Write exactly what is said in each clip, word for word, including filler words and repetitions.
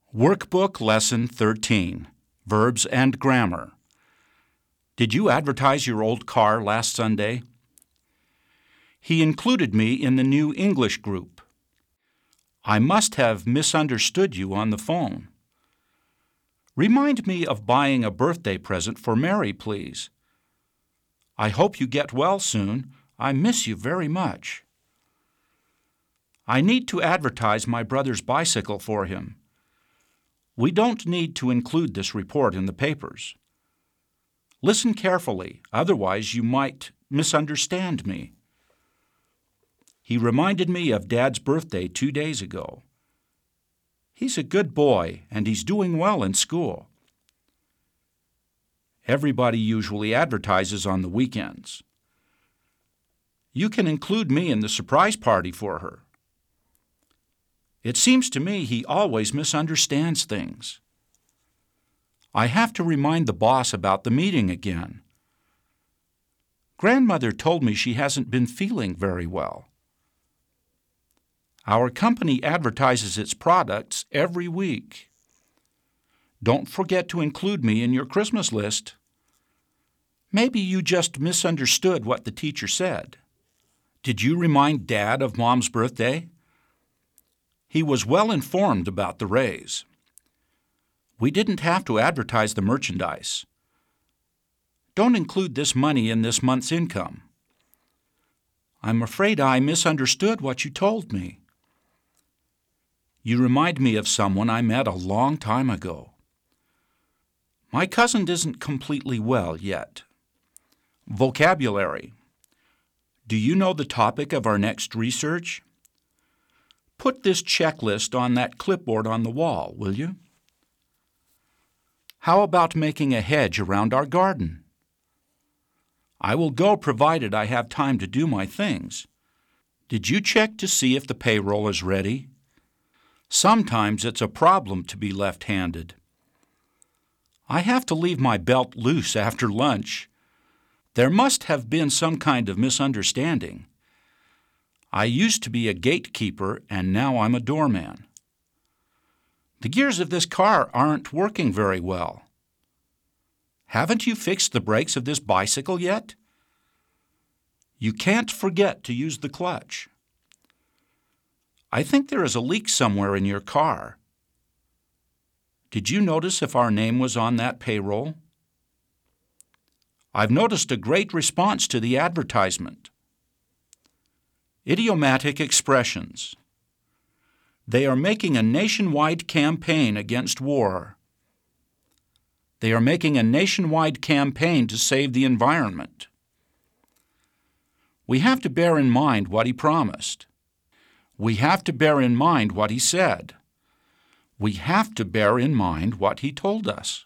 Workbook Lesson thirteen, Verbs and Grammar. Did you advertise your old car last Sunday? He included me in the new English group. I must have misunderstood you on the phone. Remind me of buying a birthday present for Mary, please. I hope you get well soon. I miss you very much. I need to advertise my brother's bicycle for him. We don't need to include this report in the papers. Listen carefully, otherwise you might misunderstand me. He reminded me of Dad's birthday two days ago. He's a good boy, and he's doing well in school. Everybody usually advertises on the weekends. You can include me in the surprise party for her. It seems to me he always misunderstands things. I have to remind the boss about the meeting again. Grandmother told me she hasn't been feeling very well. Our company advertises its products every week. Don't forget to include me in your Christmas list. Maybe you just misunderstood what the teacher said. Did you remind Dad of Mom's birthday? He was well informed about the raise. We didn't have to advertise the merchandise. Don't include this money in this month's income. I'm afraid I misunderstood what you told me. You remind me of someone I met a long time ago. My cousin isn't completely well yet. Vocabulary. Do you know the topic of our next research? Put this checklist on that clipboard on the wall, will you? How about making a hedge around our garden? I will go provided I have time to do my things. Did you check to see if the payroll is ready? Sometimes it's a problem to be left-handed. I have to leave my belt loose after lunch. There must have been some kind of misunderstanding. I used to be a gatekeeper, and now I'm a doorman. The gears of this car aren't working very well. Haven't you fixed the brakes of this bicycle yet? You can't forget to use the clutch. I think there is a leak somewhere in your car. Did you notice if our name was on that payroll? I've noticed a great response to the advertisement. Idiomatic expressions. They are making a nationwide campaign against war. They are making a nationwide campaign to save the environment. We have to bear in mind what he promised. We have to bear in mind what he said. We have to bear in mind what he told us.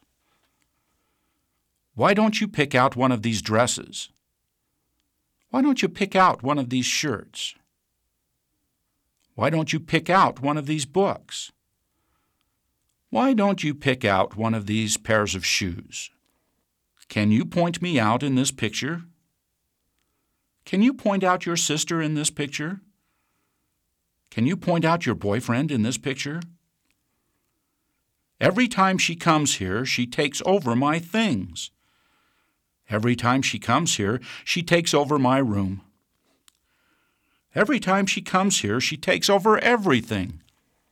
Why don't you pick out one of these dresses? Why don't you pick out one of these shirts? Why don't you pick out one of these books? Why don't you pick out one of these pairs of shoes? Can you point me out in this picture? Can you point out your sister in this picture? Can you point out your boyfriend in this picture? Every time she comes here, she takes over my things. Every time she comes here, she takes over my room. Every time she comes here, she takes over everything.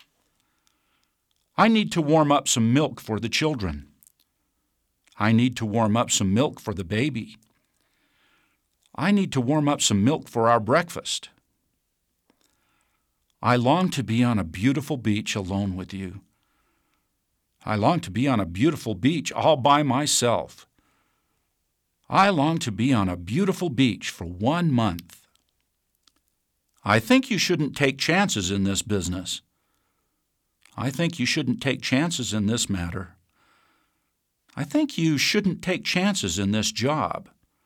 I need to warm up some milk for the children. I need to warm up some milk for the baby. I need to warm up some milk for our breakfast. I long to be on a beautiful beach alone with you. I long to be on a beautiful beach all by myself. I long to be on a beautiful beach for one month. I think you shouldn't take chances in this business. I think you shouldn't take chances in this matter. I think you shouldn't take chances in this job.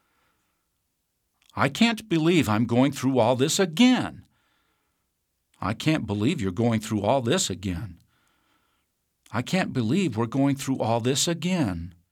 I can't believe I'm going through all this again. I can't believe you're going through all this again. I can't believe we're going through all this again.